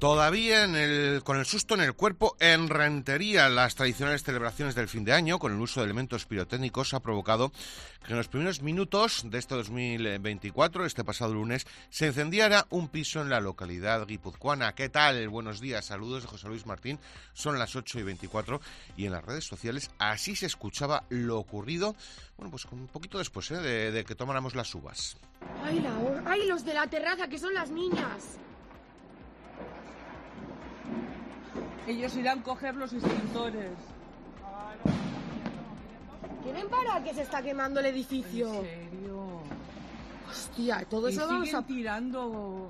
Todavía con el susto en el cuerpo, en Rentería, las tradicionales celebraciones del fin de año, con el uso de elementos pirotécnicos, ha provocado que en los primeros minutos de este 2024, este pasado lunes, se encendiera un piso en la localidad guipuzcoana. ¿Qué tal? Buenos días, saludos de José Luis Martín. Son las 8:24 y en las redes sociales así se escuchaba lo ocurrido, bueno, pues un poquito después de que tomáramos las uvas. ¡Ay, los de la terraza, que son las niñas! Ellos irán a coger los extintores. ¿Quieren parar que se está quemando el edificio? ¿En serio? Hostia, todo eso siguen vamos a... tirando.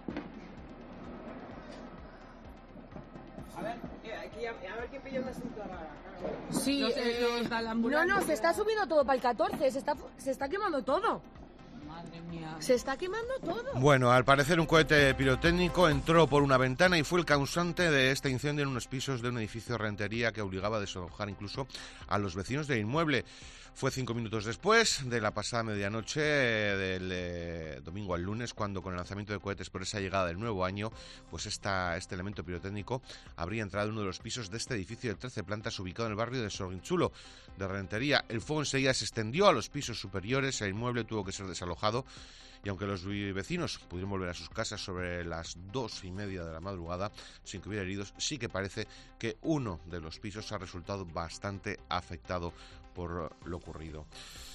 A ver qué pilla una cinta rara. Sí, Los de la ambulancia. no, se está subiendo todo para el 14, se está quemando todo. Madre mía. Se está quemando todo. Bueno, al parecer un cohete pirotécnico entró por una ventana y fue el causante de este incendio en unos pisos de un edificio de Rentería que obligaba a desalojar incluso a los vecinos del inmueble. Fue 5 minutos después de la pasada medianoche del domingo al lunes, cuando con el lanzamiento de cohetes por esa llegada del nuevo año, pues este elemento pirotécnico habría entrado en uno de los pisos de este edificio de 13 plantas ubicado en el barrio de Sorguinchulo, de Rentería. El fuego enseguida se extendió a los pisos superiores, el inmueble tuvo que ser desalojado y aunque los vecinos pudieron volver a sus casas sobre las 2:30 de la madrugada sin que hubiera heridos, sí que parece que uno de los pisos ha resultado bastante afectado por lo ocurrido.